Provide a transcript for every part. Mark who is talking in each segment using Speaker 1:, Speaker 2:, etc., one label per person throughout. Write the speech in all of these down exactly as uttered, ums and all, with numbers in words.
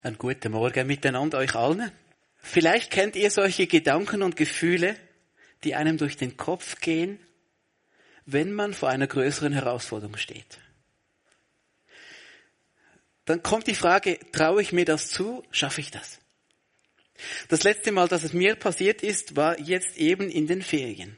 Speaker 1: Einen guten Morgen miteinander euch allen. Vielleicht kennt ihr solche Gedanken und Gefühle, die einem durch den Kopf gehen, wenn man vor einer größeren Herausforderung steht. Dann kommt die Frage, traue ich mir das zu? Schaffe ich das? Das letzte Mal, dass es mir passiert ist, war jetzt eben in den Ferien.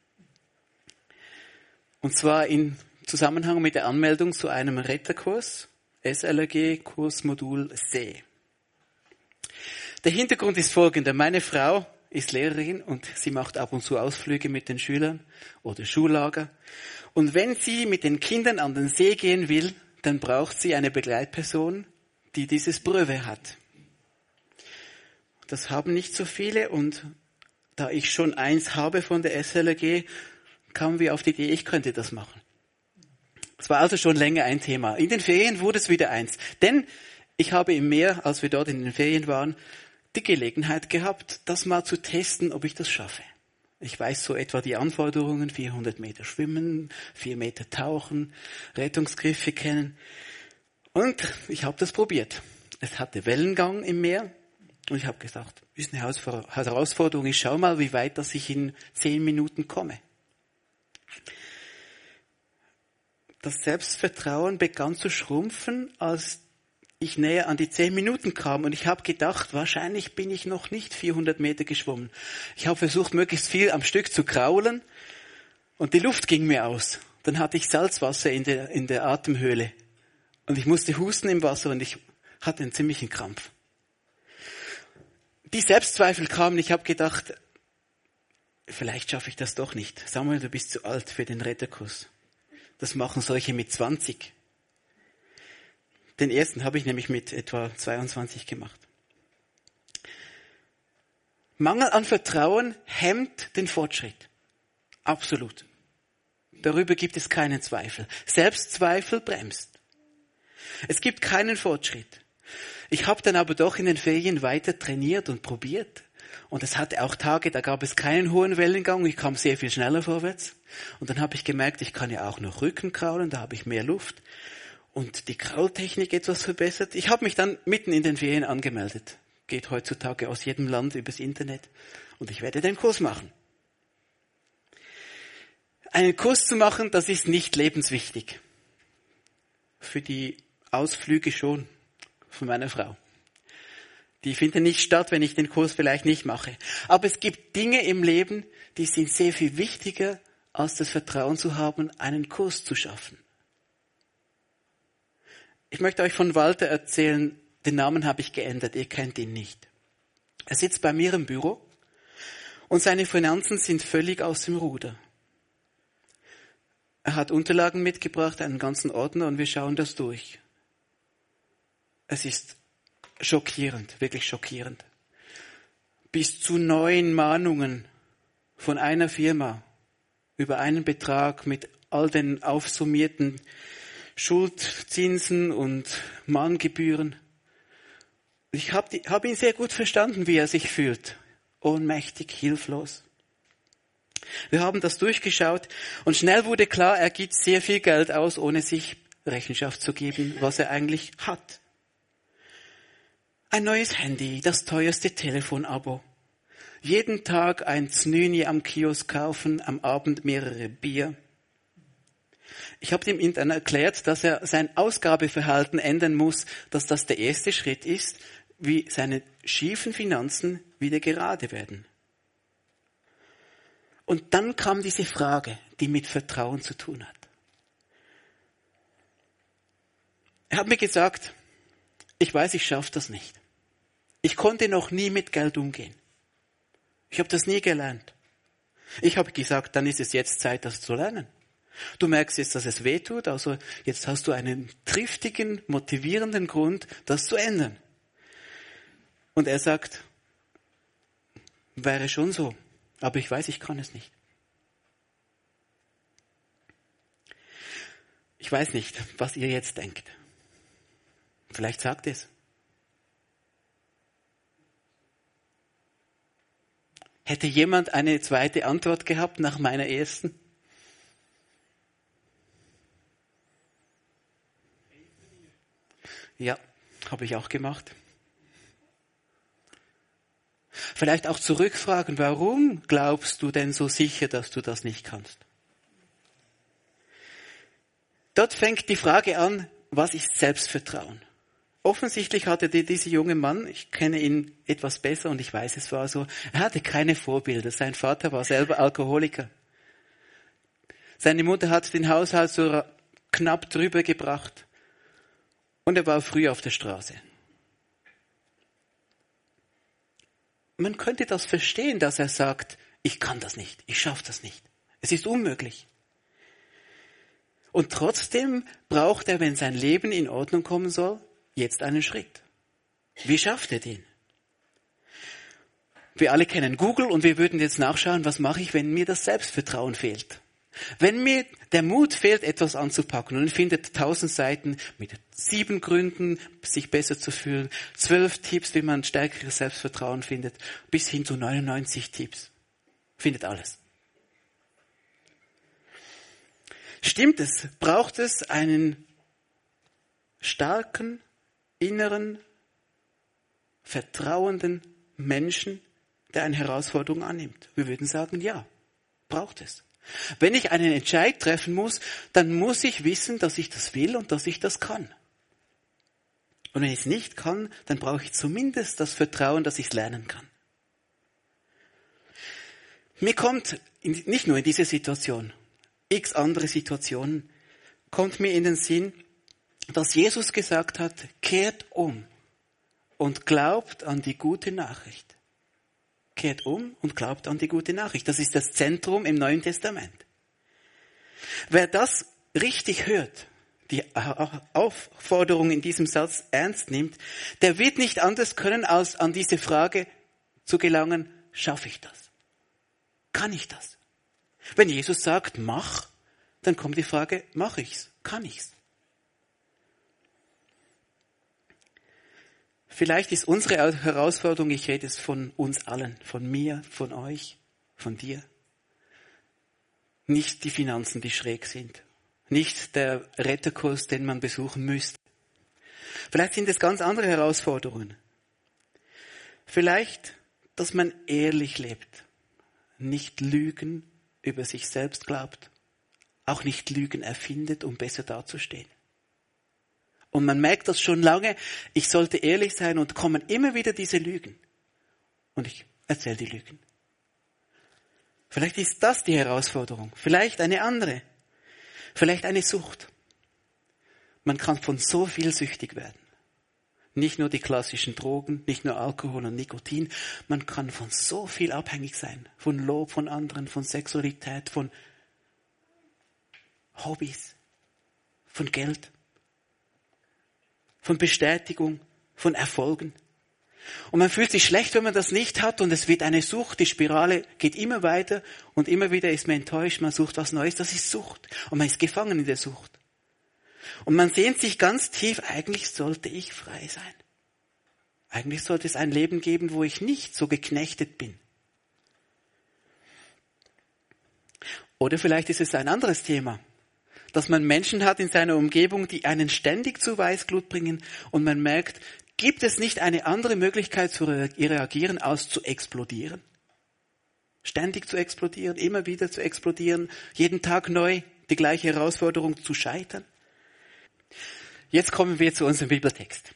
Speaker 1: Und zwar in Zusammenhang mit der Anmeldung zu einem Retterkurs, S L R G, Kursmodul C. Der Hintergrund ist folgender. Meine Frau ist Lehrerin und sie macht ab und zu Ausflüge mit den Schülern oder Schullager. Und wenn sie mit den Kindern an den See gehen will, dann braucht sie eine Begleitperson, die dieses Brevet hat. Das haben nicht so viele und da ich schon eins habe von der S L R G, kamen wir auf die Idee, ich könnte das machen. Es war also schon länger ein Thema. In den Ferien wurde es wieder eins. Denn ich habe im Meer, als wir dort in den Ferien waren, die Gelegenheit gehabt, das mal zu testen, ob ich das schaffe. Ich weiß so etwa die Anforderungen, vierhundert Meter schwimmen, vier Meter tauchen, Rettungsgriffe kennen. Und ich habe das probiert. Es hatte Wellengang im Meer und ich habe gesagt, ist eine Herausforderung, ich schau mal, wie weit dass ich in zehn Minuten komme. Das Selbstvertrauen begann zu schrumpfen, als ich näher an die zehn Minuten kam und ich habe gedacht, wahrscheinlich bin ich noch nicht vierhundert Meter geschwommen. Ich habe versucht, möglichst viel am Stück zu kraulen und die Luft ging mir aus. Dann hatte ich Salzwasser in der, in der Atemhöhle und ich musste husten im Wasser und ich hatte einen ziemlichen Krampf. Die Selbstzweifel kamen, ich habe gedacht, vielleicht schaffe ich das doch nicht. Samuel, du bist zu alt für den Retterkurs. Das machen solche mit zwanzig. Den ersten habe ich nämlich mit etwa zweiundzwanzig gemacht. Mangel an Vertrauen hemmt den Fortschritt. Absolut. Darüber gibt es keinen Zweifel. Selbstzweifel bremst. Es gibt keinen Fortschritt. Ich habe dann aber doch in den Ferien weiter trainiert und probiert. Und es hatte auch Tage, da gab es keinen hohen Wellengang. Ich kam sehr viel schneller vorwärts. Und dann habe ich gemerkt, ich kann ja auch noch Rücken kraulen, da habe ich mehr Luft. Und die Kraultechnik etwas verbessert. Ich habe mich dann mitten in den Ferien angemeldet. Geht heutzutage aus jedem Land übers Internet. Und ich werde den Kurs machen. Einen Kurs zu machen, das ist nicht lebenswichtig. Für die Ausflüge schon, von meiner Frau. Die finden nicht statt, wenn ich den Kurs vielleicht nicht mache. Aber es gibt Dinge im Leben, die sind sehr viel wichtiger, als das Vertrauen zu haben, einen Kurs zu schaffen. Ich möchte euch von Walter erzählen, den Namen habe ich geändert, ihr kennt ihn nicht. Er sitzt bei mir im Büro und seine Finanzen sind völlig aus dem Ruder. Er hat Unterlagen mitgebracht, einen ganzen Ordner und wir schauen das durch. Es ist schockierend, wirklich schockierend. Bis zu neun Mahnungen von einer Firma über einen Betrag mit all den aufsummierten Schuldzinsen und Mahngebühren. Ich habe hab ihn sehr gut verstanden, wie er sich fühlt. Ohnmächtig, hilflos. Wir haben das durchgeschaut und schnell wurde klar, er gibt sehr viel Geld aus, ohne sich Rechenschaft zu geben, was er eigentlich hat. Ein neues Handy, das teuerste Telefonabo. Jeden Tag ein Znüni am Kiosk kaufen, am Abend mehrere Bier. Ich habe ihm dann erklärt, dass er sein Ausgabeverhalten ändern muss, dass das der erste Schritt ist, wie seine schiefen Finanzen wieder gerade werden. Und dann kam diese Frage, die mit Vertrauen zu tun hat. Er hat mir gesagt, ich weiß, ich schaffe das nicht. Ich konnte noch nie mit Geld umgehen. Ich habe das nie gelernt. Ich habe gesagt, dann ist es jetzt Zeit, das zu lernen. Du merkst jetzt, dass es weh tut, also jetzt hast du einen triftigen, motivierenden Grund, das zu ändern. Und er sagt, wäre schon so, aber ich weiß, ich kann es nicht. Ich weiß nicht, was ihr jetzt denkt. Vielleicht sagt es. Hätte jemand eine zweite Antwort gehabt nach meiner ersten? Ja, habe ich auch gemacht. Vielleicht auch zurückfragen, warum glaubst du denn so sicher, dass du das nicht kannst? Dort fängt die Frage an, was ist Selbstvertrauen? Offensichtlich hatte dieser junge Mann, ich kenne ihn etwas besser und ich weiß, es war so, er hatte keine Vorbilder. Sein Vater war selber Alkoholiker. Seine Mutter hat den Haushalt so knapp drüber gebracht und er war früh auf der Straße. Man könnte das verstehen, dass er sagt, ich kann das nicht, ich schaffe das nicht. Es ist unmöglich. Und trotzdem braucht er, wenn sein Leben in Ordnung kommen soll, jetzt einen Schritt. Wie schafft er den? Wir alle kennen Google und wir würden jetzt nachschauen, was mache ich, wenn mir das Selbstvertrauen fehlt. Wenn mir der Mut fehlt, etwas anzupacken, und man findet tausend Seiten mit sieben Gründen, sich besser zu fühlen, zwölf Tipps, wie man stärkeres Selbstvertrauen findet, bis hin zu neunundneunzig Tipps. Findet alles. Stimmt es? Braucht es einen starken, inneren, vertrauenden Menschen, der eine Herausforderung annimmt? Wir würden sagen, ja, braucht es. Wenn ich einen Entscheid treffen muss, dann muss ich wissen, dass ich das will und dass ich das kann. Und wenn ich es nicht kann, dann brauche ich zumindest das Vertrauen, dass ich es lernen kann. Mir kommt, in, nicht nur in dieser Situation, x andere Situationen, kommt mir in den Sinn, dass Jesus gesagt hat, kehrt um und glaubt an die gute Nachricht. Kehrt um und glaubt an die gute Nachricht. Das ist das Zentrum im Neuen Testament. Wer das richtig hört, die Aufforderung in diesem Satz ernst nimmt, der wird nicht anders können, als an diese Frage zu gelangen, schaffe ich das? Kann ich das? Wenn Jesus sagt, mach, dann kommt die Frage, mach ich's? Kann ich's? Vielleicht ist unsere Herausforderung, ich rede es von uns allen, von mir, von euch, von dir, nicht die Finanzen, die schräg sind, nicht der Retterkurs, den man besuchen müsste. Vielleicht sind es ganz andere Herausforderungen. Vielleicht, dass man ehrlich lebt, nicht Lügen über sich selbst glaubt, auch nicht Lügen erfindet, um besser dazustehen. Und man merkt das schon lange, ich sollte ehrlich sein und kommen immer wieder diese Lügen. Und ich erzähle die Lügen. Vielleicht ist das die Herausforderung, vielleicht eine andere, vielleicht eine Sucht. Man kann von so viel süchtig werden. Nicht nur die klassischen Drogen, nicht nur Alkohol und Nikotin, man kann von so viel abhängig sein. Von Lob von anderen, von Sexualität, von Hobbys, von Geld. Von Bestätigung, von Erfolgen. Und man fühlt sich schlecht, wenn man das nicht hat und es wird eine Sucht, die Spirale geht immer weiter und immer wieder ist man enttäuscht, man sucht was Neues, das ist Sucht. Und man ist gefangen in der Sucht. Und man sehnt sich ganz tief, eigentlich sollte ich frei sein. Eigentlich sollte es ein Leben geben, wo ich nicht so geknechtet bin. Oder vielleicht ist es ein anderes Thema. Dass man Menschen hat in seiner Umgebung, die einen ständig zu Weißglut bringen und man merkt, gibt es nicht eine andere Möglichkeit zu reagieren, als zu explodieren? Ständig zu explodieren, immer wieder zu explodieren, jeden Tag neu die gleiche Herausforderung zu scheitern? Jetzt kommen wir zu unserem Bibeltext.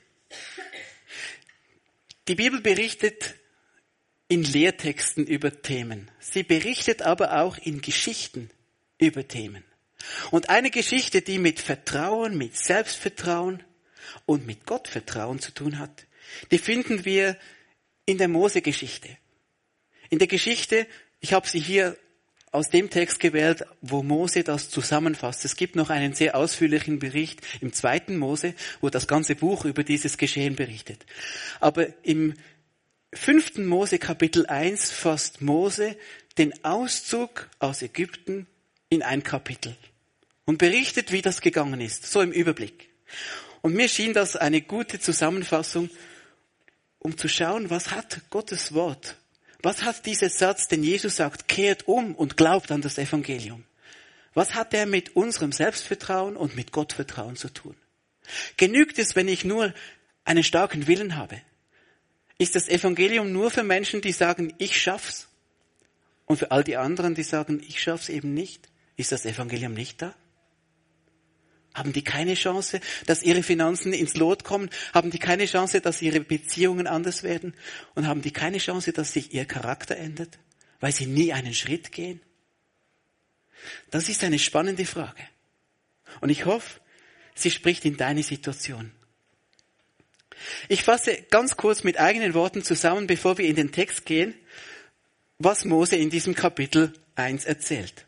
Speaker 1: Die Bibel berichtet in Lehrtexten über Themen. Sie berichtet aber auch in Geschichten über Themen. Und eine Geschichte, die mit Vertrauen, mit Selbstvertrauen und mit Gottvertrauen zu tun hat, die finden wir in der Mose-Geschichte. In der Geschichte, ich habe sie hier aus dem Text gewählt, wo Mose das zusammenfasst. Es gibt noch einen sehr ausführlichen Bericht im zweiten Mose, wo das ganze Buch über dieses Geschehen berichtet. Aber im fünften Mose Kapitel eins fasst Mose den Auszug aus Ägypten in ein Kapitel und berichtet, wie das gegangen ist, so im Überblick. Und mir schien das eine gute Zusammenfassung, um zu schauen, was hat Gottes Wort, was hat dieser Satz, den Jesus sagt, kehrt um und glaubt an das Evangelium. Was hat er mit unserem Selbstvertrauen und mit Gottvertrauen zu tun? Genügt es, wenn ich nur einen starken Willen habe? Ist das Evangelium nur für Menschen, die sagen, ich schaff's? Und für all die anderen, die sagen, ich schaff's eben nicht? Ist das Evangelium nicht da? Haben die keine Chance, dass ihre Finanzen ins Lot kommen? Haben die keine Chance, dass ihre Beziehungen anders werden? Und haben die keine Chance, dass sich ihr Charakter ändert, weil sie nie einen Schritt gehen? Das ist eine spannende Frage. Und ich hoffe, sie spricht in deine Situation. Ich fasse ganz kurz mit eigenen Worten zusammen, bevor wir in den Text gehen, was Mose in diesem Kapitel eins erzählt.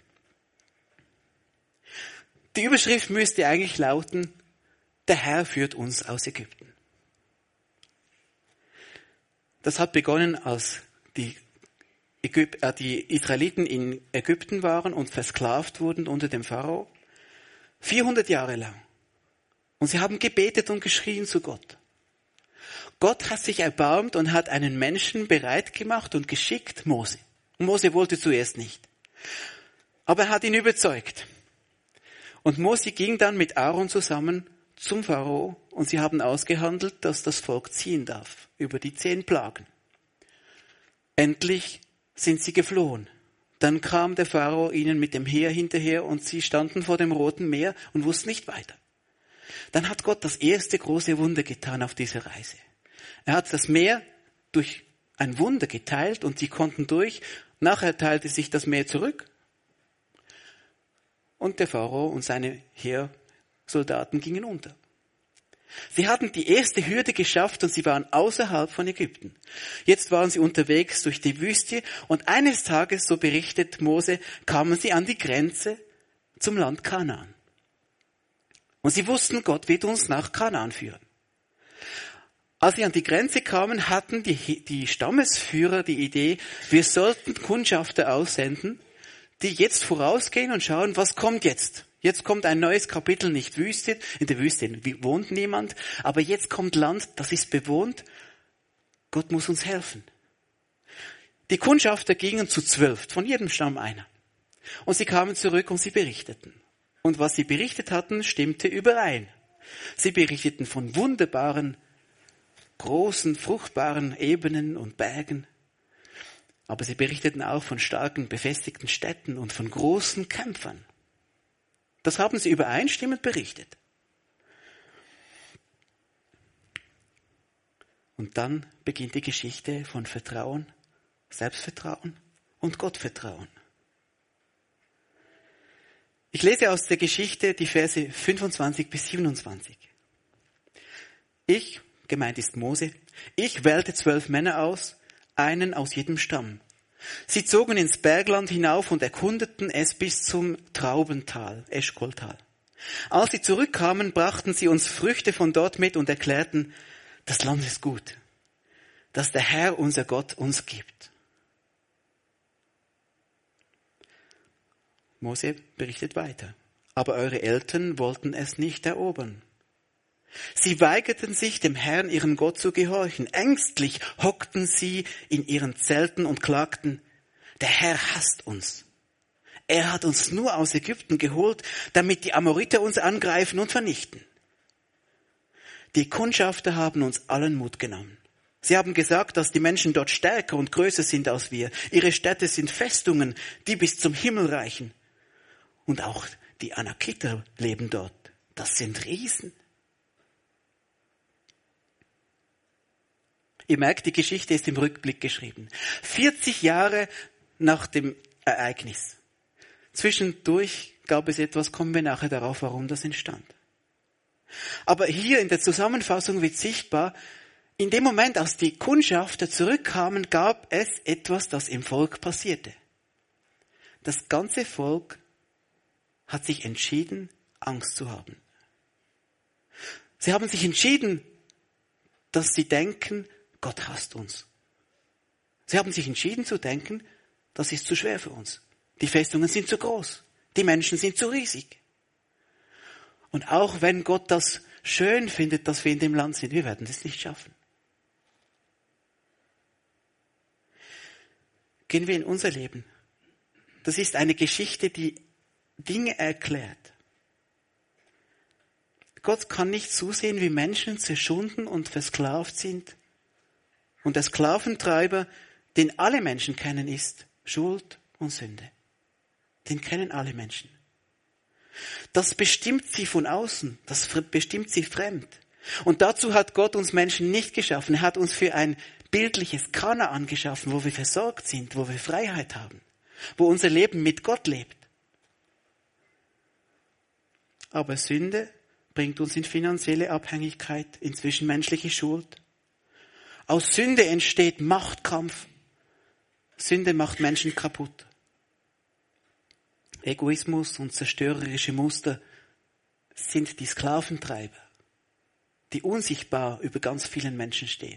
Speaker 1: Die Überschrift müsste eigentlich lauten, der Herr führt uns aus Ägypten. Das hat begonnen, als die, Ägyp- äh, die Israeliten in Ägypten waren und versklavt wurden unter dem Pharao. vierhundert Jahre lang. Und sie haben gebetet und geschrien zu Gott. Gott hat sich erbarmt und hat einen Menschen bereit gemacht und geschickt, Mose. Mose wollte zuerst nicht. Aber er hat ihn überzeugt. Und Mose ging dann mit Aaron zusammen zum Pharao und sie haben ausgehandelt, dass das Volk ziehen darf über die zehn Plagen. Endlich sind sie geflohen. Dann kam der Pharao ihnen mit dem Heer hinterher und sie standen vor dem Roten Meer und wussten nicht weiter. Dann hat Gott das erste große Wunder getan auf dieser Reise. Er hat das Meer durch ein Wunder geteilt und sie konnten durch. Nachher teilte sich das Meer zurück. Und der Pharao und seine Heersoldaten gingen unter. Sie hatten die erste Hürde geschafft und sie waren außerhalb von Ägypten. Jetzt waren sie unterwegs durch die Wüste und eines Tages, so berichtet Mose, kamen sie an die Grenze zum Land Kanaan. Und sie wussten, Gott wird uns nach Kanaan führen. Als sie an die Grenze kamen, hatten die, die Stammesführer die Idee, wir sollten Kundschafter aussenden, die jetzt vorausgehen und schauen, was kommt jetzt. Jetzt kommt ein neues Kapitel, nicht Wüste. In der Wüste wohnt niemand. Aber jetzt kommt Land, das ist bewohnt. Gott muss uns helfen. Die Kundschafter gingen zu zwölf, von jedem Stamm einer. Und sie kamen zurück und sie berichteten. Und was sie berichtet hatten, stimmte überein. Sie berichteten von wunderbaren, großen, fruchtbaren Ebenen und Bergen. Aber sie berichteten auch von starken, befestigten Städten und von großen Kämpfern. Das haben sie übereinstimmend berichtet. Und dann beginnt die Geschichte von Vertrauen, Selbstvertrauen und Gottvertrauen. Ich lese aus der Geschichte die Verse fünfundzwanzig bis siebenundzwanzig. Ich, gemeint ist Mose, ich wählte zwölf Männer aus, einen aus jedem Stamm. Sie zogen ins Bergland hinauf und erkundeten es bis zum Traubental, Eschkoltal. Als sie zurückkamen, brachten sie uns Früchte von dort mit und erklärten, das Land ist gut, das der Herr, unser Gott, uns gibt. Mose berichtet weiter. Aber eure Eltern wollten es nicht erobern. Sie weigerten sich, dem Herrn, ihrem Gott, zu gehorchen. Ängstlich hockten sie in ihren Zelten und klagten, der Herr hasst uns. Er hat uns nur aus Ägypten geholt, damit die Amoriter uns angreifen und vernichten. Die Kundschafter haben uns allen Mut genommen. Sie haben gesagt, dass die Menschen dort stärker und größer sind als wir. Ihre Städte sind Festungen, die bis zum Himmel reichen. Und auch die Anakiter leben dort. Das sind Riesen. Ihr merkt, die Geschichte ist im Rückblick geschrieben. vierzig Jahre nach dem Ereignis. Zwischendurch gab es etwas, kommen wir nachher darauf, warum das entstand. Aber hier in der Zusammenfassung wird sichtbar, in dem Moment, als die Kundschafter zurückkamen, gab es etwas, das im Volk passierte. Das ganze Volk hat sich entschieden, Angst zu haben. Sie haben sich entschieden, dass sie denken, Gott hasst uns. Sie haben sich entschieden zu denken, das ist zu schwer für uns. Die Festungen sind zu groß. Die Menschen sind zu riesig. Und auch wenn Gott das schön findet, dass wir in dem Land sind, wir werden es nicht schaffen. Gehen wir in unser Leben. Das ist eine Geschichte, die Dinge erklärt. Gott kann nicht zusehen, wie Menschen zerschunden und versklavt sind und der Sklaventreiber, den alle Menschen kennen, ist Schuld und Sünde. Den kennen alle Menschen. Das bestimmt sie von außen, das bestimmt sie fremd. Und dazu hat Gott uns Menschen nicht geschaffen. Er hat uns für ein bildliches Kanaan geschaffen, wo wir versorgt sind, wo wir Freiheit haben, wo unser Leben mit Gott lebt. Aber Sünde bringt uns in finanzielle Abhängigkeit, in zwischenmenschliche Schuld. Aus Sünde entsteht Machtkampf. Sünde macht Menschen kaputt. Egoismus und zerstörerische Muster sind die Sklaventreiber, die unsichtbar über ganz vielen Menschen stehen.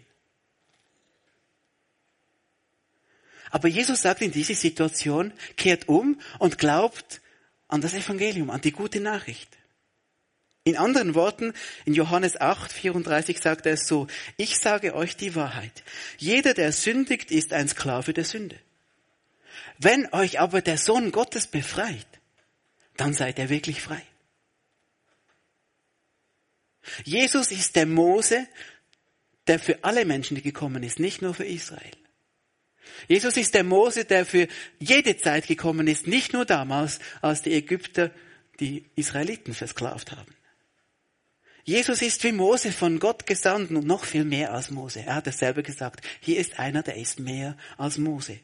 Speaker 1: Aber Jesus sagt in dieser Situation, kehrt um und glaubt an das Evangelium, an die gute Nachricht. In anderen Worten, in Johannes acht, vierunddreißig sagt er es so, ich sage euch die Wahrheit. Jeder, der sündigt, ist ein Sklave der Sünde. Wenn euch aber der Sohn Gottes befreit, dann seid ihr wirklich frei. Jesus ist der Mose, der für alle Menschen gekommen ist, nicht nur für Israel. Jesus ist der Mose, der für jede Zeit gekommen ist, nicht nur damals, als die Ägypter die Israeliten versklavt haben. Jesus ist wie Mose von Gott gesandt und noch viel mehr als Mose. Er hat es selber gesagt, hier ist einer, der ist mehr als Mose.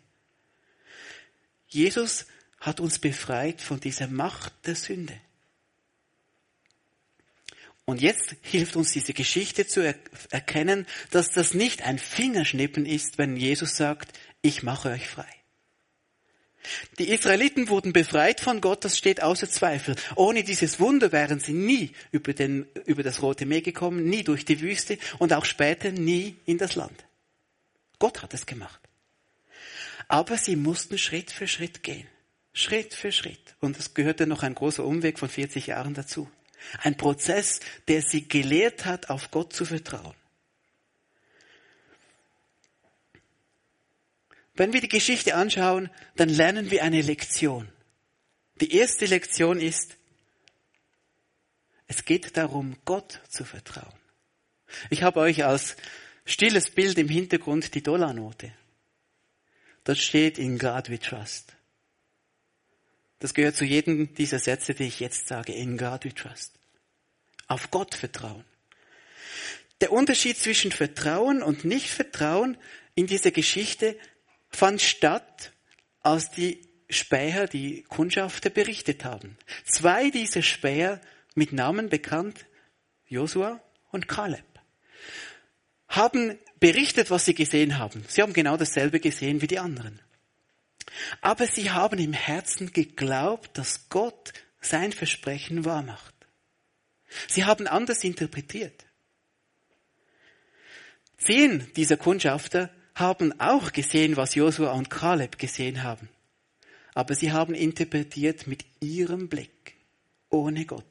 Speaker 1: Jesus hat uns befreit von dieser Macht der Sünde. Und jetzt hilft uns diese Geschichte zu er- erkennen, dass das nicht ein Fingerschnippen ist, wenn Jesus sagt, ich mache euch frei. Die Israeliten wurden befreit von Gott, das steht außer Zweifel. Ohne dieses Wunder wären sie nie über, den, über das Rote Meer gekommen, nie durch die Wüste und auch später nie in das Land. Gott hat es gemacht. Aber sie mussten Schritt für Schritt gehen. Schritt für Schritt. Und es gehörte noch ein großer Umweg von vierzig Jahren dazu. Ein Prozess, der sie gelehrt hat, auf Gott zu vertrauen. Wenn wir die Geschichte anschauen, dann lernen wir eine Lektion. Die erste Lektion ist, es geht darum, Gott zu vertrauen. Ich habe euch als stilles Bild im Hintergrund die Dollarnote. Das steht in God we trust. Das gehört zu jedem dieser Sätze, die ich jetzt sage. In God we trust. Auf Gott vertrauen. Der Unterschied zwischen Vertrauen und Nicht-Vertrauen in dieser Geschichte fand statt, als die Späher, die Kundschafter berichtet haben. Zwei dieser Späher mit Namen bekannt, Josua und Kaleb, haben berichtet, was sie gesehen haben. Sie haben genau dasselbe gesehen wie die anderen. Aber sie haben im Herzen geglaubt, dass Gott sein Versprechen wahrmacht. Sie haben anders interpretiert. Zehn dieser Kundschafter haben auch gesehen, was Josua und Kaleb gesehen haben. Aber sie haben interpretiert mit ihrem Blick, ohne Gott.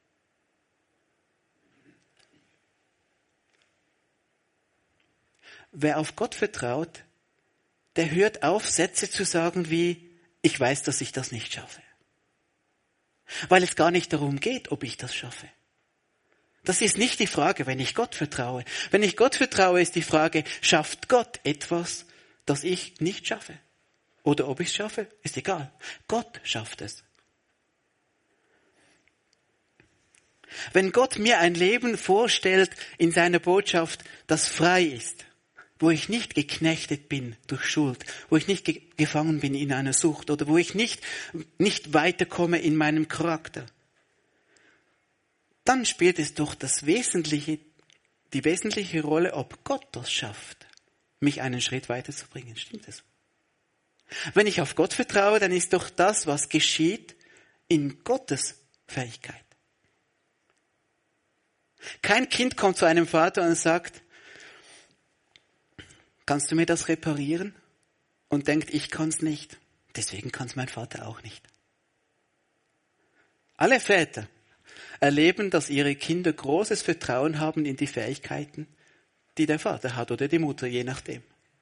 Speaker 1: Wer auf Gott vertraut, der hört auf, Sätze zu sagen wie, ich weiß, dass ich das nicht schaffe. Weil es gar nicht darum geht, ob ich das schaffe. Das ist nicht die Frage, wenn ich Gott vertraue. Wenn ich Gott vertraue, ist die Frage, schafft Gott etwas, das ich nicht schaffe? Oder ob ich es schaffe, ist egal. Gott schafft es. Wenn Gott mir ein Leben vorstellt in seiner Botschaft, das frei ist, wo ich nicht geknechtet bin durch Schuld, wo ich nicht ge- gefangen bin in einer Sucht oder wo ich nicht, nicht weiterkomme in meinem Charakter, dann spielt es doch das Wesentliche, die wesentliche Rolle, ob Gott das schafft, mich einen Schritt weiterzubringen. Stimmt das? Wenn ich auf Gott vertraue, dann ist doch das, was geschieht, in Gottes Fähigkeit. Kein Kind kommt zu einem Vater und sagt, kannst du mir das reparieren? Und denkt, ich kann es nicht. Deswegen kann es mein Vater auch nicht. Alle Väter erleben, dass ihre Kinder großes Vertrauen haben in die Fähigkeiten, die der Vater hat oder die Mutter, je nachdem.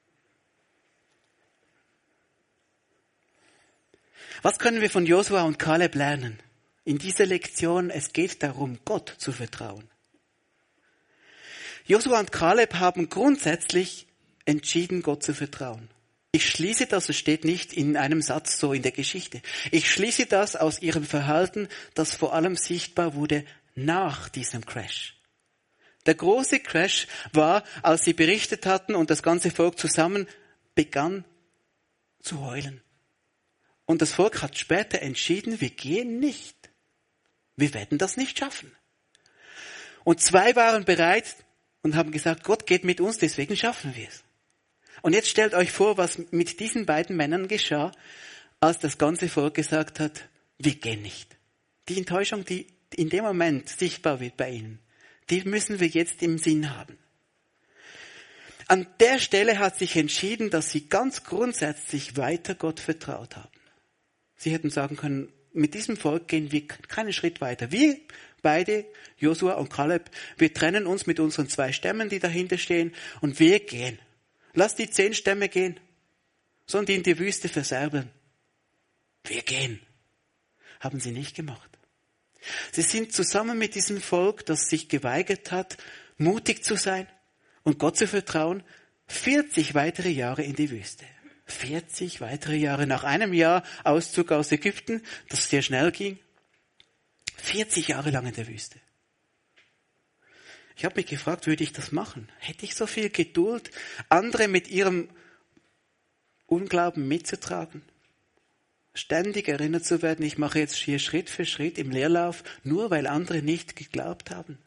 Speaker 1: Was können wir von Josua und Kaleb lernen? In dieser Lektion, es geht darum, Gott zu vertrauen. Josua und Kaleb haben grundsätzlich entschieden, Gott zu vertrauen. Ich schließe das, es steht nicht in einem Satz so in der Geschichte. Ich schließe das aus ihrem Verhalten, das vor allem sichtbar wurde nach diesem Crash. Der große Crash war, als sie berichtet hatten und das ganze Volk zusammen begann zu heulen. Und das Volk hat später entschieden, wir gehen nicht. Wir werden das nicht schaffen. Und zwei waren bereit und haben gesagt, Gott geht mit uns, deswegen schaffen wir es. Und jetzt stellt euch vor, was mit diesen beiden Männern geschah, als das ganze Volk gesagt hat, wir gehen nicht. Die Enttäuschung, die in dem Moment sichtbar wird bei ihnen, die müssen wir jetzt im Sinn haben. An der Stelle hat sich entschieden, dass sie ganz grundsätzlich weiter Gott vertraut haben. Sie hätten sagen können, mit diesem Volk gehen wir keinen Schritt weiter. Wir beide, Josua und Kaleb, wir trennen uns mit unseren zwei Stämmen, die dahinter stehen, und wir gehen. Lass die zehn Stämme gehen, sollen die in die Wüste verserben. Wir gehen. Haben sie nicht gemacht. Sie sind zusammen mit diesem Volk, das sich geweigert hat, mutig zu sein und Gott zu vertrauen, vierzig weitere Jahre in die Wüste. vierzig weitere Jahre nach einem Jahr Auszug aus Ägypten, das sehr schnell ging. vierzig Jahre lang in der Wüste. Ich habe mich gefragt, würde ich das machen? Hätte ich so viel Geduld, andere mit ihrem Unglauben mitzutragen? Ständig erinnert zu werden, ich mache jetzt hier Schritt für Schritt im Leerlauf, nur weil andere nicht geglaubt haben.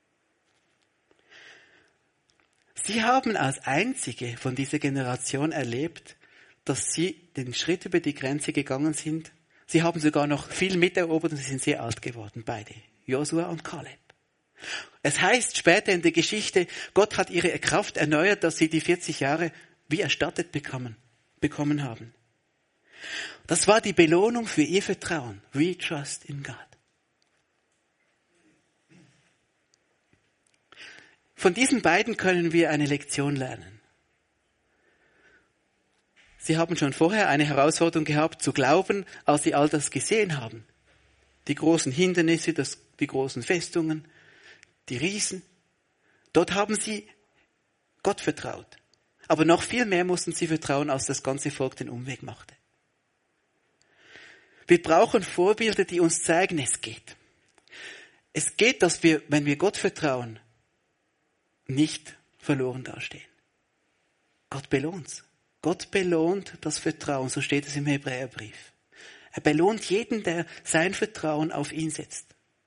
Speaker 1: Sie haben als Einzige von dieser Generation erlebt, dass sie den Schritt über die Grenze gegangen sind. Sie haben sogar noch viel miterobert und sie sind sehr alt geworden, beide, Josua und Kaleb. Es heißt später in der Geschichte, Gott hat ihre Kraft erneuert, dass sie die vierzig Jahre wie erstattet bekommen, bekommen haben. Das war die Belohnung für ihr Vertrauen. We trust in God. Von diesen beiden können wir eine Lektion lernen. Sie haben schon vorher eine Herausforderung gehabt, zu glauben, als sie all das gesehen haben. Die großen Hindernisse, das, die großen Festungen, die Riesen. Dort haben sie Gott vertraut. Aber noch viel mehr mussten sie vertrauen, als das ganze Volk den Umweg machte. Wir brauchen Vorbilder, die uns zeigen, es geht. Es geht, dass wir, wenn wir Gott vertrauen, nicht verloren dastehen. Gott belohnt's. Gott belohnt das Vertrauen, so steht es im Hebräerbrief. Er belohnt jeden, der sein Vertrauen auf ihn setzt.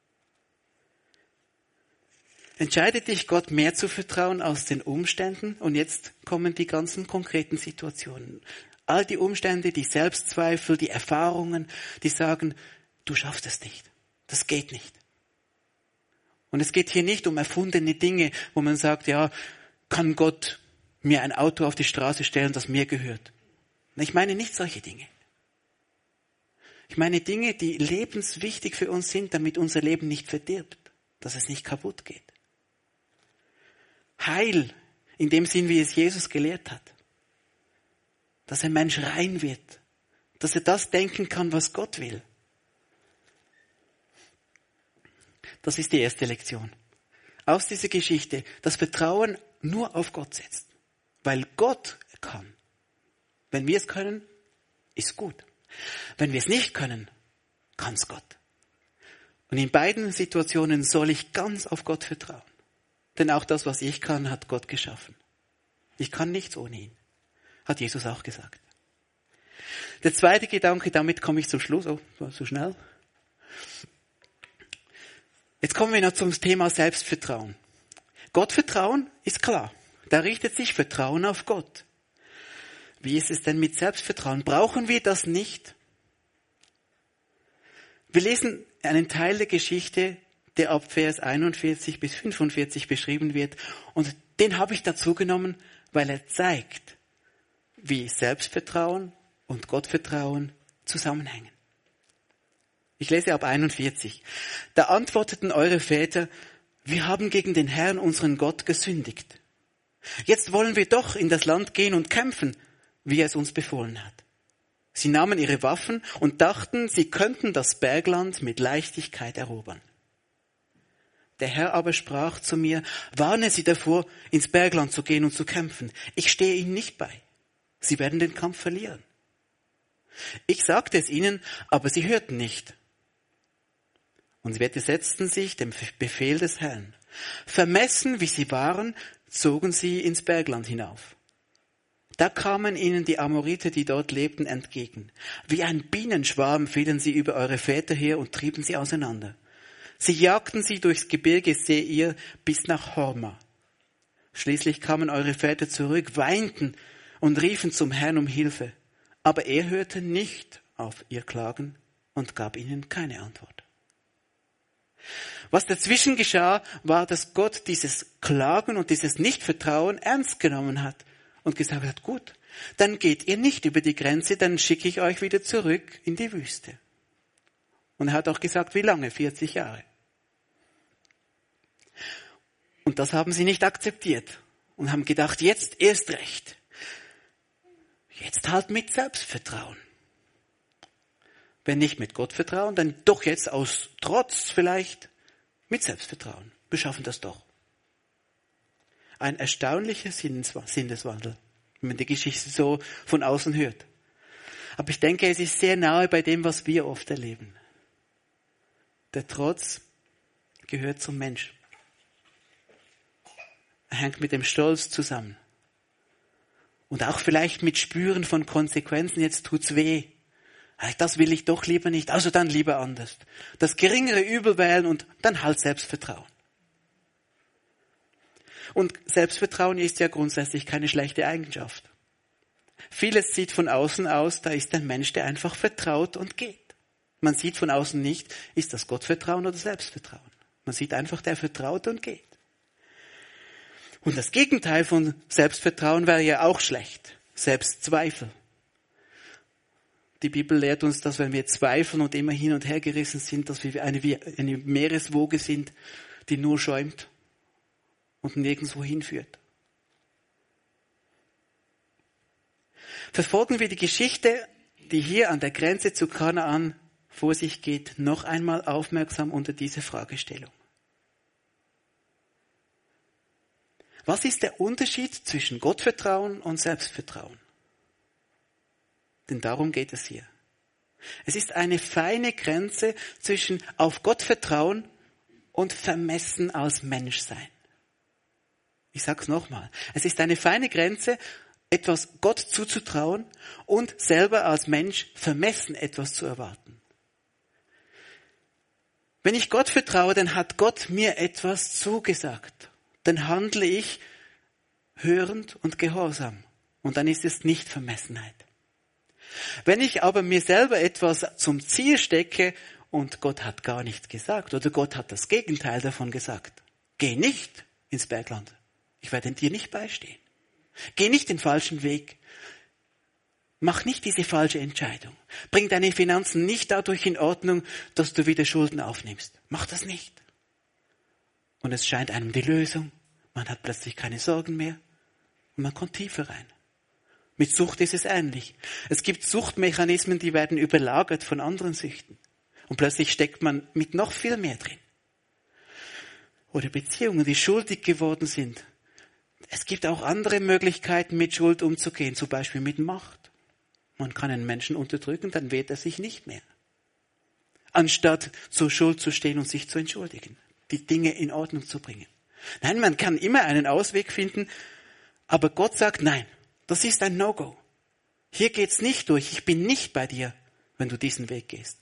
Speaker 1: Entscheide dich, Gott mehr zu vertrauen als den Umständen. Und jetzt kommen die ganzen konkreten Situationen. All die Umstände, die Selbstzweifel, die Erfahrungen, die sagen, du schaffst es nicht. Das geht nicht. Und es geht hier nicht um erfundene Dinge, wo man sagt, ja, kann Gott mir ein Auto auf die Straße stellen, das mir gehört. Ich meine nicht solche Dinge. Ich meine Dinge, die lebenswichtig für uns sind, damit unser Leben nicht verdirbt, dass es nicht kaputt geht. Heil, in dem Sinn, wie es Jesus gelehrt hat. Dass ein Mensch rein wird. Dass er das denken kann, was Gott will. Das ist die erste Lektion. Aus dieser Geschichte, das Vertrauen nur auf Gott setzt. Weil Gott kann. Wenn wir es können, ist gut. Wenn wir es nicht können, kann es Gott. Und in beiden Situationen soll ich ganz auf Gott vertrauen. Denn auch das, was ich kann, hat Gott geschaffen. Ich kann nichts ohne ihn. Hat Jesus auch gesagt. Der zweite Gedanke, damit komme ich zum Schluss. Oh, war so schnell. Jetzt kommen wir noch zum Thema Selbstvertrauen. Gottvertrauen ist klar. Da richtet sich Vertrauen auf Gott. Wie ist es denn mit Selbstvertrauen? Brauchen wir das nicht? Wir lesen einen Teil der Geschichte, der ab Vers einundvierzig bis fünfundvierzig beschrieben wird. Und den habe ich dazu genommen, weil er zeigt, wie Selbstvertrauen und Gottvertrauen zusammenhängen. Ich lese ab einundvierzig. Da antworteten eure Väter, wir haben gegen den Herrn, unseren Gott, gesündigt. Jetzt wollen wir doch in das Land gehen und kämpfen, wie er es uns befohlen hat. Sie nahmen ihre Waffen und dachten, sie könnten das Bergland mit Leichtigkeit erobern. Der Herr aber sprach zu mir, warne sie davor, ins Bergland zu gehen und zu kämpfen. Ich stehe ihnen nicht bei. Sie werden den Kampf verlieren. Ich sagte es ihnen, aber sie hörten nicht. Und sie widersetzten sich dem Befehl des Herrn. Vermessen, wie sie waren, zogen sie ins Bergland hinauf. Da kamen ihnen die Amoriter, die dort lebten, entgegen. Wie ein Bienenschwarm fielen sie über eure Väter her und trieben sie auseinander. Sie jagten sie durchs Gebirge Seir bis nach Horma. Schließlich kamen eure Väter zurück, weinten und riefen zum Herrn um Hilfe. Aber er hörte nicht auf ihr Klagen und gab ihnen keine Antwort. Was dazwischen geschah, war, dass Gott dieses Klagen und dieses Nichtvertrauen ernst genommen hat und gesagt hat, gut, dann geht ihr nicht über die Grenze, dann schicke ich euch wieder zurück in die Wüste. Und er hat auch gesagt, wie lange? vierzig Jahre. Und das haben sie nicht akzeptiert und haben gedacht, jetzt erst recht. Jetzt halt mit Selbstvertrauen. Wenn nicht mit Gottvertrauen, dann doch jetzt aus Trotz vielleicht mit Selbstvertrauen. Wir schaffen das doch. Ein erstaunlicher Sinneswandel, wenn man die Geschichte so von außen hört. Aber ich denke, es ist sehr nahe bei dem, was wir oft erleben. Der Trotz gehört zum Mensch. Er hängt mit dem Stolz zusammen. Und auch vielleicht mit Spüren von Konsequenzen, jetzt tut's weh. Das will ich doch lieber nicht, also dann lieber anders. Das geringere Übel wählen und dann halt Selbstvertrauen. Und Selbstvertrauen ist ja grundsätzlich keine schlechte Eigenschaft. Vieles sieht von außen aus, da ist ein Mensch, der einfach vertraut und geht. Man sieht von außen nicht, ist das Gottvertrauen oder Selbstvertrauen. Man sieht einfach, der vertraut und geht. Und das Gegenteil von Selbstvertrauen wäre ja auch schlecht. Selbstzweifel. Die Bibel lehrt uns, dass wenn wir zweifeln und immer hin und her gerissen sind, dass wir eine, eine Meereswoge sind, die nur schäumt und nirgendwo hinführt. Verfolgen wir die Geschichte, die hier an der Grenze zu Kanaan vor sich geht, noch einmal aufmerksam unter diese Fragestellung. Was ist der Unterschied zwischen Gottvertrauen und Selbstvertrauen? Denn darum geht es hier. Es ist eine feine Grenze zwischen auf Gott vertrauen und vermessen als Mensch sein. Ich sag's nochmal. Es ist eine feine Grenze, etwas Gott zuzutrauen und selber als Mensch vermessen etwas zu erwarten. Wenn ich Gott vertraue, dann hat Gott mir etwas zugesagt. Dann handle ich hörend und gehorsam. Und dann ist es nicht Vermessenheit. Wenn ich aber mir selber etwas zum Ziel stecke und Gott hat gar nichts gesagt oder Gott hat das Gegenteil davon gesagt, geh nicht ins Bergland. Ich werde dir nicht beistehen. Geh nicht den falschen Weg. Mach nicht diese falsche Entscheidung. Bring deine Finanzen nicht dadurch in Ordnung, dass du wieder Schulden aufnimmst. Mach das nicht. Und es scheint einem die Lösung. Man hat plötzlich keine Sorgen mehr. Und man kommt tiefer rein. Mit Sucht ist es ähnlich. Es gibt Suchtmechanismen, die werden überlagert von anderen Süchten. Und plötzlich steckt man mit noch viel mehr drin. Oder Beziehungen, die schuldig geworden sind. Es gibt auch andere Möglichkeiten, mit Schuld umzugehen, zum Beispiel mit Macht. Man kann einen Menschen unterdrücken, dann wehrt er sich nicht mehr. Anstatt zur Schuld zu stehen und sich zu entschuldigen, die Dinge in Ordnung zu bringen. Nein, man kann immer einen Ausweg finden, aber Gott sagt, nein, das ist ein No-Go. Hier geht's nicht durch, ich bin nicht bei dir, wenn du diesen Weg gehst.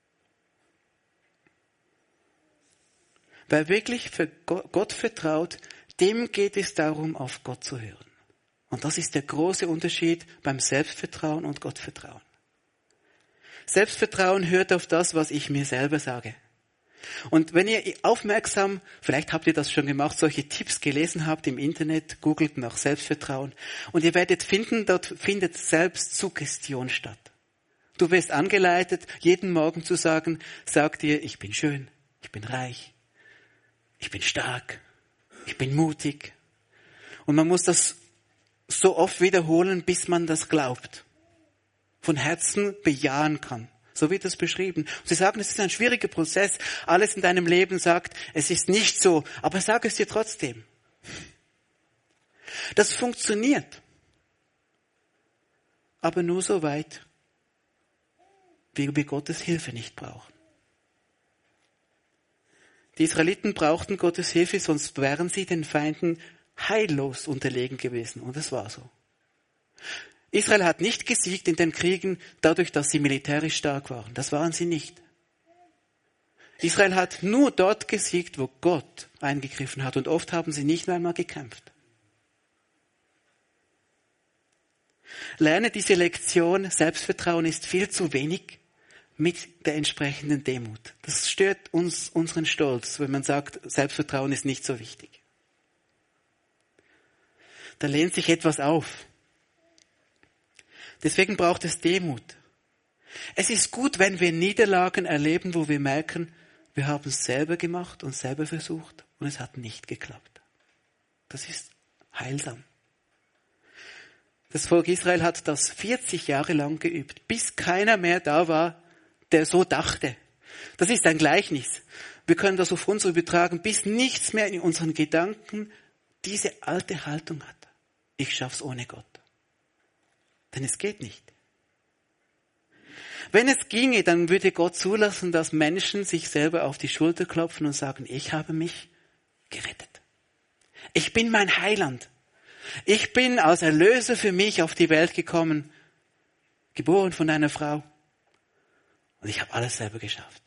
Speaker 1: Wer wirklich für Gott vertraut, dem geht es darum, auf Gott zu hören. Und das ist der große Unterschied beim Selbstvertrauen und Gottvertrauen. Selbstvertrauen hört auf das, was ich mir selber sage. Und wenn ihr aufmerksam, vielleicht habt ihr das schon gemacht, solche Tipps gelesen habt im Internet, googelt nach Selbstvertrauen und ihr werdet finden, dort findet Selbstsuggestion statt. Du wirst angeleitet, jeden Morgen zu sagen, sag dir, ich bin schön, ich bin reich, ich bin stark, ich bin mutig. Und man muss das so oft wiederholen, bis man das glaubt. Von Herzen bejahen kann. So wird es beschrieben. Und sie sagen, es ist ein schwieriger Prozess. Alles in deinem Leben sagt, es ist nicht so. Aber sag es dir trotzdem. Das funktioniert. Aber nur so weit, wie wir Gottes Hilfe nicht brauchen. Die Israeliten brauchten Gottes Hilfe, sonst wären sie den Feinden heillos unterlegen gewesen. Und es war so. Israel hat nicht gesiegt in den Kriegen dadurch, dass sie militärisch stark waren. Das waren sie nicht. Israel hat nur dort gesiegt, wo Gott eingegriffen hat. Und oft haben sie nicht einmal gekämpft. Lerne diese Lektion, Selbstvertrauen ist viel zu wenig mit der entsprechenden Demut. Das stört uns, unseren Stolz, wenn man sagt, Selbstvertrauen ist nicht so wichtig. Da lehnt sich etwas auf. Deswegen braucht es Demut. Es ist gut, wenn wir Niederlagen erleben, wo wir merken, wir haben es selber gemacht und selber versucht und es hat nicht geklappt. Das ist heilsam. Das Volk Israel hat das vierzig Jahre lang geübt, bis keiner mehr da war, der so dachte. Das ist ein Gleichnis. Wir können das auf uns übertragen, bis nichts mehr in unseren Gedanken diese alte Haltung hat. Ich schaff's ohne Gott. Denn es geht nicht. Wenn es ginge, dann würde Gott zulassen, dass Menschen sich selber auf die Schulter klopfen und sagen, ich habe mich gerettet. Ich bin mein Heiland. Ich bin als Erlöser für mich auf die Welt gekommen, geboren von einer Frau. Und ich habe alles selber geschafft.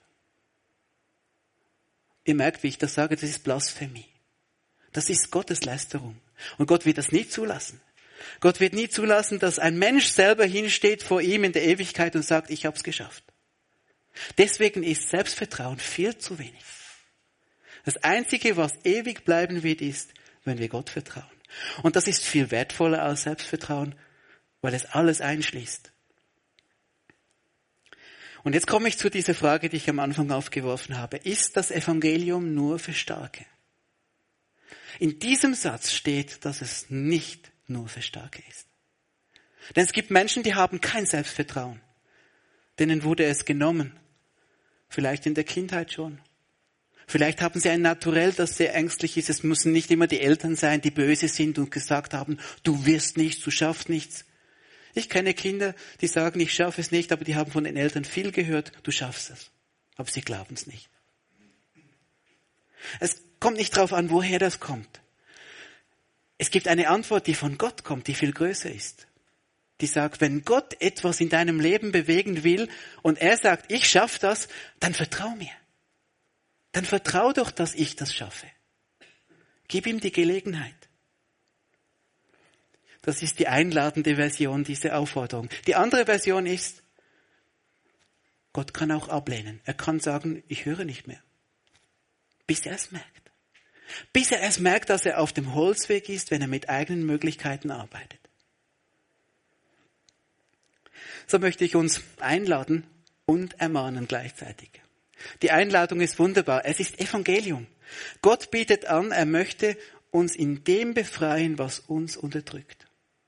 Speaker 1: Ihr merkt, wie ich das sage, das ist Blasphemie. Das ist Gotteslästerung. Und Gott wird das nie zulassen. Gott wird nie zulassen, dass ein Mensch selber hinsteht vor ihm in der Ewigkeit und sagt, ich habe es geschafft. Deswegen ist Selbstvertrauen viel zu wenig. Das Einzige, was ewig bleiben wird, ist, wenn wir Gott vertrauen. Und das ist viel wertvoller als Selbstvertrauen, weil es alles einschließt. Und jetzt komme ich zu dieser Frage, die ich am Anfang aufgeworfen habe. Ist das Evangelium nur für Starke? In diesem Satz steht, dass es nicht nur für Starke ist. Denn es gibt Menschen, die haben kein Selbstvertrauen. Denen wurde es genommen. Vielleicht in der Kindheit schon. Vielleicht haben sie ein Naturell, das sehr ängstlich ist. Es müssen nicht immer die Eltern sein, die böse sind und gesagt haben, du wirst nichts, du schaffst nichts. Ich kenne Kinder, die sagen, ich schaffe es nicht, aber die haben von den Eltern viel gehört, du schaffst es. Aber sie glauben es nicht. Es kommt nicht darauf an, woher das kommt. Es gibt eine Antwort, die von Gott kommt, die viel größer ist. Die sagt, wenn Gott etwas in deinem Leben bewegen will und er sagt, ich schaffe das, dann vertrau mir. Dann vertrau doch, dass ich das schaffe. Gib ihm die Gelegenheit. Das ist die einladende Version dieser Aufforderung. Die andere Version ist, Gott kann auch ablehnen. Er kann sagen, ich höre nicht mehr. Bis er es merkt. Bis er es merkt, dass er auf dem Holzweg ist, wenn er mit eigenen Möglichkeiten arbeitet. So möchte ich uns einladen und ermahnen gleichzeitig. Die Einladung ist wunderbar. Es ist Evangelium. Gott bietet an, er möchte uns in dem befreien, was uns unterdrückt.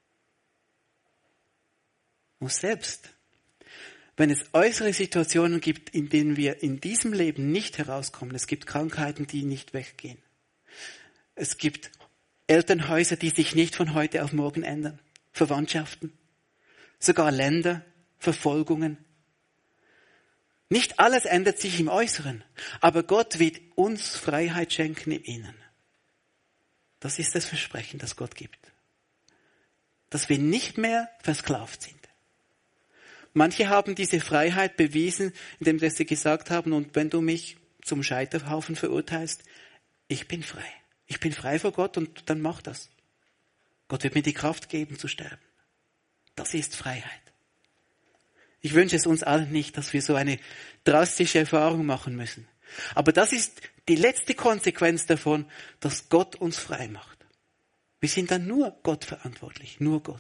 Speaker 1: Und selbst, wenn es äußere Situationen gibt, in denen wir in diesem Leben nicht herauskommen, es gibt Krankheiten, die nicht weggehen. Es gibt Elternhäuser, die sich nicht von heute auf morgen ändern. Verwandtschaften, sogar Länder, Verfolgungen. Nicht alles ändert sich im Äußeren, aber Gott wird uns Freiheit schenken im Inneren. Das ist das Versprechen, das Gott gibt. Dass wir nicht mehr versklavt sind. Manche haben diese Freiheit bewiesen, indem sie gesagt haben, und wenn du mich zum Scheiterhaufen verurteilst, ich bin frei. Ich bin frei vor Gott und dann mach das. Gott wird mir die Kraft geben zu sterben. Das ist Freiheit. Ich wünsche es uns allen nicht, dass wir so eine drastische Erfahrung machen müssen. Aber das ist die letzte Konsequenz davon, dass Gott uns frei macht. Wir sind dann nur Gott verantwortlich, nur Gott.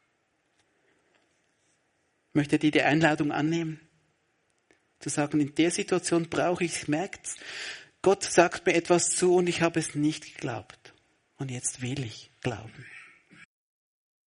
Speaker 1: Möchtet ihr die Einladung annehmen? Zu sagen, in der Situation brauche ich es, merkt's. Gott sagt mir etwas zu und ich habe es nicht geglaubt. Und jetzt will ich glauben.